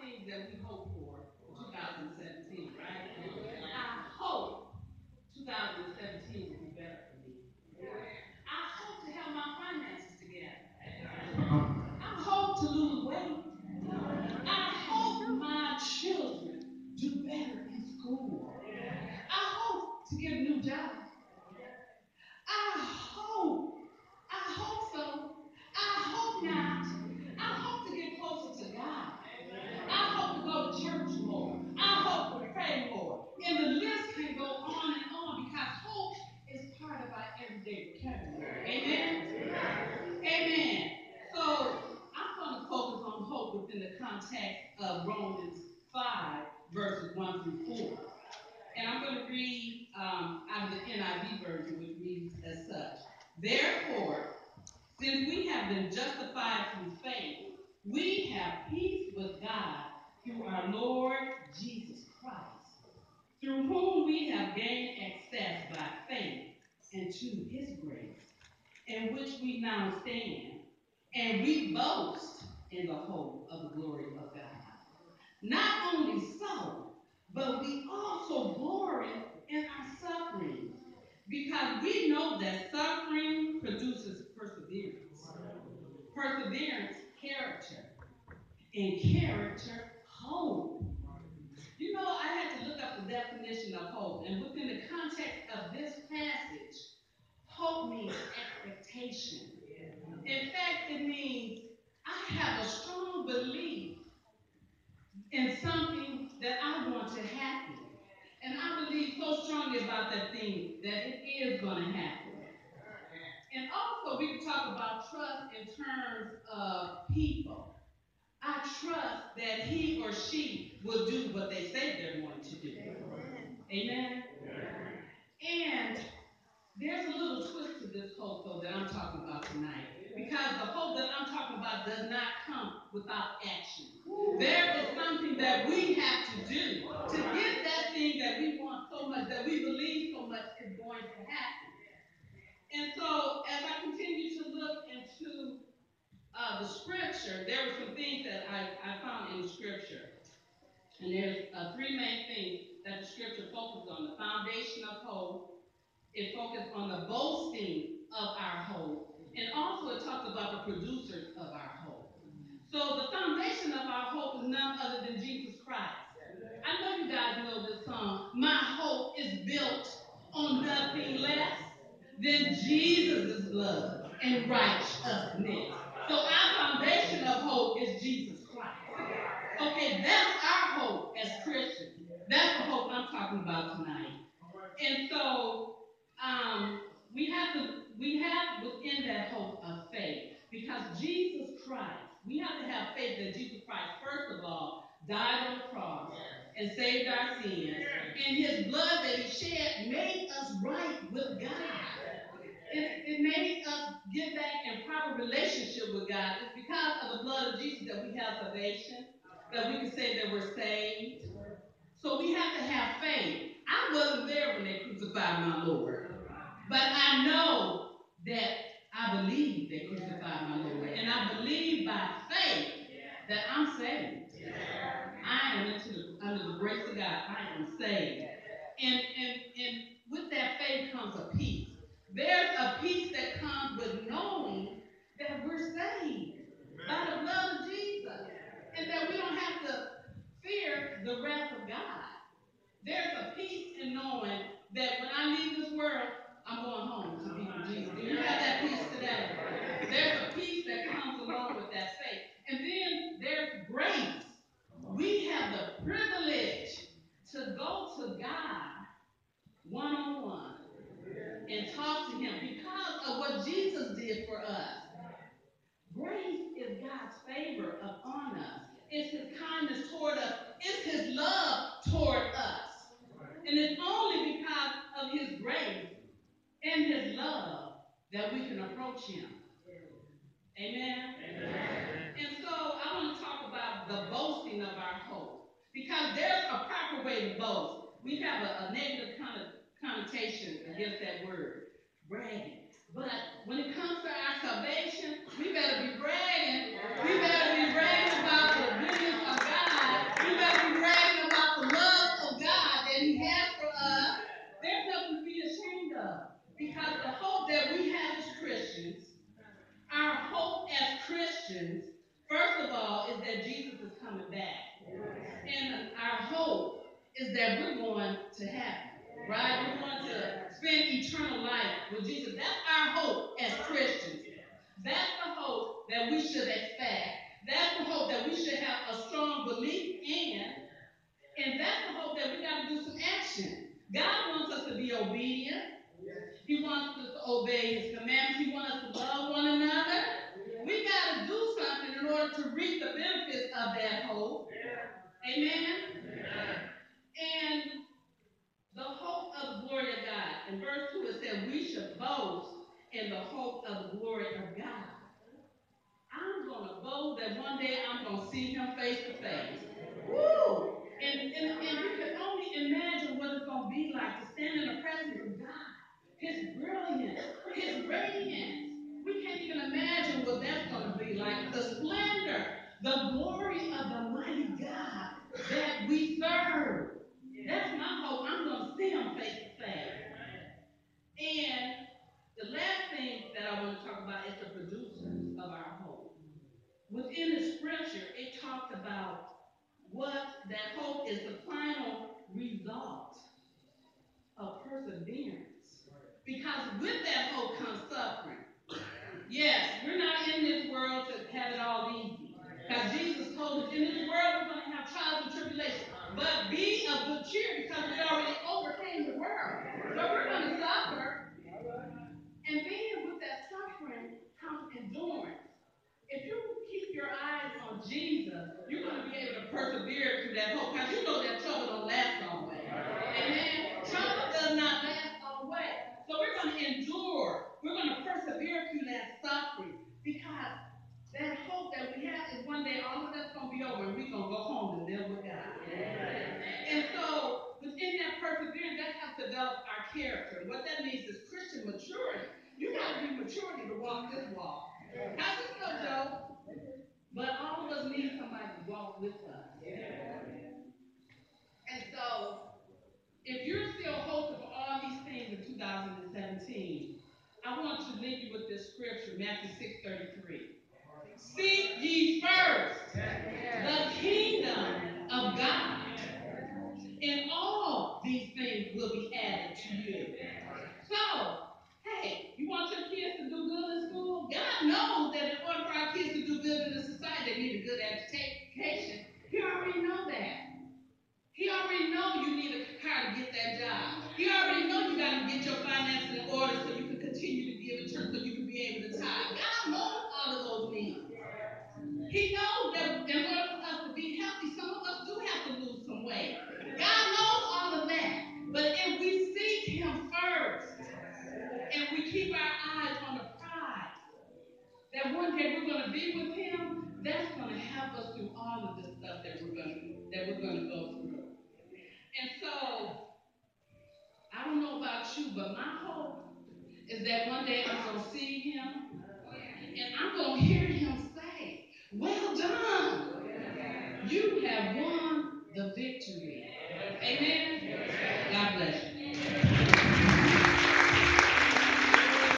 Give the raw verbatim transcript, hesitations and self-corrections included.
things that we hope for for twenty seventeen, right? I hope twenty seventeen will be better for me. I hope to have my finances together. I hope to lose weight. I hope my children do better in school. I hope to get a new job. I hope. I hope so. I hope not. I hope to get closer to God. I hope to go to church more. I hope to pray more. And the list can go on and on because hope is part of our everyday vocabulary. Amen? Amen. So I'm going to focus on hope within the context of Romans five, verses one through four. And I'm going to read um, out of the N I V version, which reads as such. Therefore, since we have been justified through faith, we have peace with God through our Lord Jesus Christ, through whom we have gained access by faith into his grace, in which we now stand, and we boast in the hope of the glory of God. Not only so, but we also glory in our suffering, because we know that suffering produces perseverance. Perseverance, character, and character, hope. You know, I had to look up the definition of hope, and within the context of this passage, hope means expectation. In fact, it means I have a strong belief in something that I want to happen. And I believe so strongly about that thing that it is going to happen. And also, we can talk about trust in terms of people. I trust that he or she will do what they say they're going to do. Amen? And there's a little twist to this hope, though, that I'm talking about tonight. Because the hope that I'm talking about does not come without action. There is something that we have to do to get that thing that we want so much, that we believe so much is going to happen. And so, as I continue to look into uh, the scripture, there were some things that I, I found in the scripture. And there's uh, three main things that the scripture focuses on. The foundation of hope. It focused on the boasting of our hope. And also it talks about the producers of our hope. So the foundation of our hope is none other than Jesus Christ. I know you guys know this song. My hope is built on nothing less than Jesus' blood and righteousness. So our foundation of hope is Jesus Christ. Okay, that's our hope as Christians. That's the hope I'm talking about tonight. And so um, we have to we have within that hope of faith, because Jesus Christ, we have to have faith that Jesus Christ, first of all, died on the cross and saved our sins, and his blood that he shed made us right with God. It, it made us get back in proper relationship with God. It's because of the blood of Jesus that we have salvation, that we can say that we're saved. So we have to have faith. I wasn't there when they crucified my Lord, but I know that I believe they crucified my Lord, and I believe by faith that I'm saved. I am into the, under the grace of God. I am saved, and and and with that faith comes a peace. There's a peace that comes with knowing that we're saved by the blood of Jesus, and that we don't have to fear the wrath of God. There's a peace in knowing that when I leave this world, I'm going home to be with Jesus. Do you have that peace today? There's a peace that comes along with that faith. And then there's grace. We have the privilege to go to God one-on-one and talk to him because of what Jesus did for us. Grace is God's favor upon us. It's his kindness toward us. It's his love toward us. And it's only because of his grace and his love that we can approach him. Amen? Amen. And so I want to talk about the boasting of our hope. Because there's a proper way to boast. We have a, a negative connotation against that word, bragging. But when it comes to our salvation, we better be bragging. We better be bragging about the goodness of God is that we're going to heaven, right? We're going to spend eternal life with Jesus. That's our hope as Christians. That's the hope that we should expect. That's the hope that we should have a strong belief in. And that's the hope that we got to do some action. God wants us to be obedient. He wants us to obey his commandments. He wants us to love one another. We got to do something in order to reap the benefits of that hope. Amen? And the hope of the glory of God. In verse two it said, we should boast in the hope of the glory of God. I'm going to boast that one day I'm going to see him face to face. Woo! And, and, and we can only imagine what it's going to be like to stand in the presence of God. His brilliance, his radiance. We can't even imagine what that's going to be like. The splendor, the glory of the mighty God that we serve. That's my hope. I'm going to see him face to face. And the last thing that I want to talk about is the producers of our hope. Within the scripture, it talks about what that hope is the final result of perseverance. Because with that hope comes suffering. Yes, we're not in this world to have it all easy. Because Jesus told us in this world we're going to have trials and tribulations. But be of good cheer because we already overcame the world. So we're going to suffer. And then with that suffering comes endurance. If you keep your eyes on Jesus, you're going to be able to persevere through that hope. Because you know that trouble don't last always. Amen. Trouble does not last always. So we're going to endure. We're going to persevere through that suffering. Because that hope that we have is one day all of that's going to be over and we're going to go home and live with God. And so within that perseverance, that has to develop our character. What that means is Christian maturity. You got to be maturity to walk this walk. How's this go, Joe? But all of us need somebody to walk with us. And so, if you're still hoping for all these things in two thousand seventeen, I want to leave you with this scripture, Matthew six thirty-three. Seek ye first the kingdom of God, and all these things will be added to you. So, hey, you want your kids to do good in school? God knows that in order for our kids to do good in the society, they need a good education. He already knows that. He already knows you need a car to get that job. He already knows you got to get your finances in order so you can continue to give in church so you can be able to tithe. God knows all of those needs. He knows that in order for us to be healthy, some of us do have to lose some weight. God knows all of that. But if we seek him first, and we keep our eyes on the prize, that one day we're going to be with him, that's going to help us through all of the stuff that we're going to that we're going to go through. And so, I don't know about you, but my hope is that one day I'm going to see him, and I'm going to hear him say, well done. You have won the victory. Amen. God bless you.